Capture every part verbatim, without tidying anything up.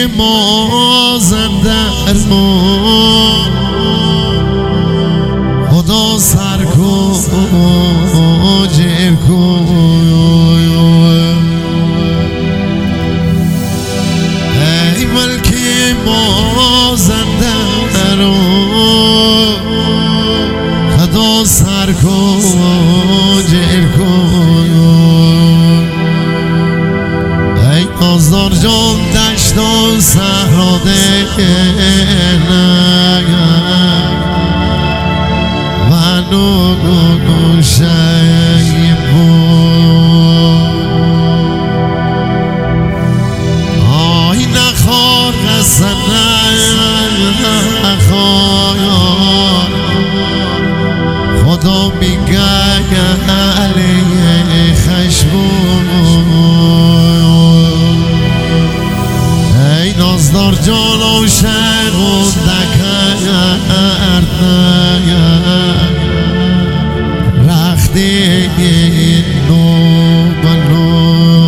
ما زندر ما خدا سر کو جر کو ای ملک ما زندر خدا سر کو جر کو ای آزار جان دشت و صحرا آی نخوار قصد نخوار خدا میگه علیه خشمون ای نازدار جان عاشق و دکرد رختی نو بنو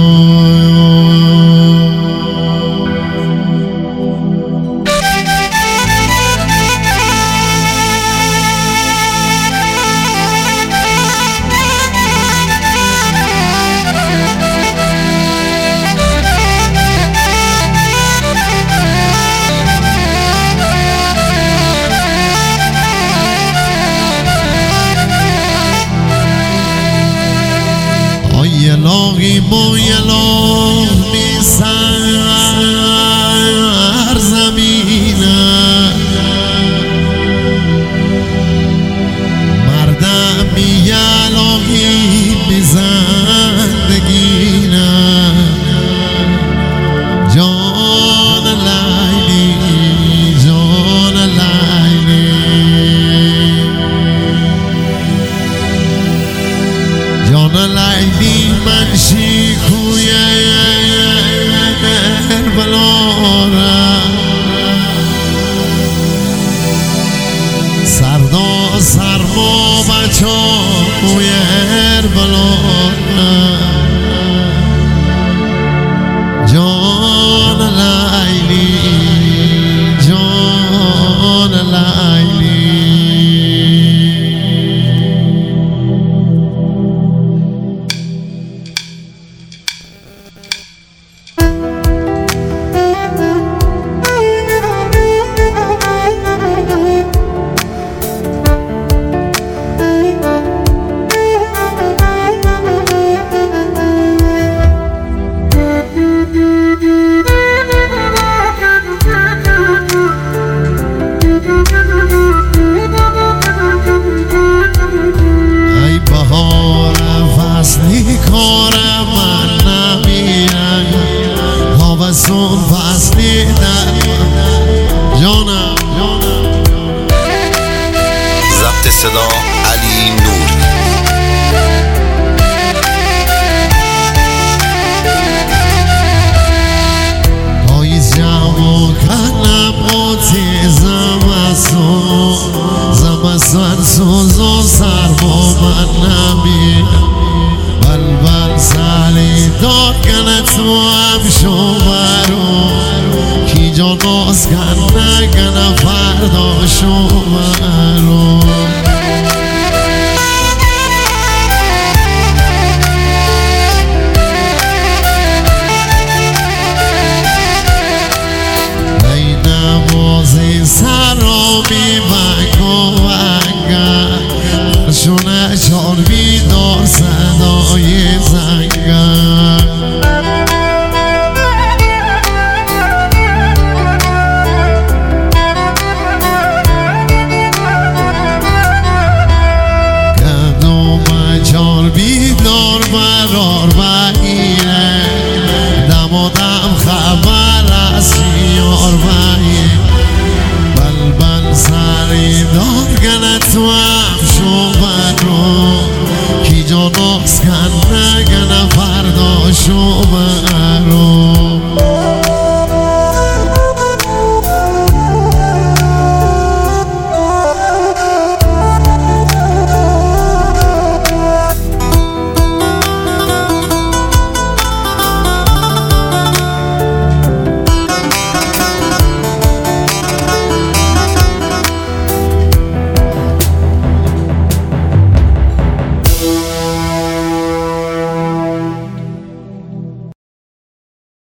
لاغی با یلاغ می سر زمینه مردم می یلاغی می زندگینه جان لیلی جان لیلی جان لیلی منشی کوی کربلا سردا سرما بچا کوی کربلا جان لیلی جان لیلی کارم من نمیرم تابستون فصلی در جانم ضبط صدا علی نور پاییز جمع کنم قاطی زمستون زمستون سوز و سرما من نمیرم بلبل سالی داد کنه تو هم شوبرو کی جان باز کنه کنه فردا شوبرو ای نمازی سرامی بگو بگه شونه چار بیدار صدای زنگم گردم چار بیدار برار بگیره دمادم خبر از یار بگیره بلبل سری دار کنه تو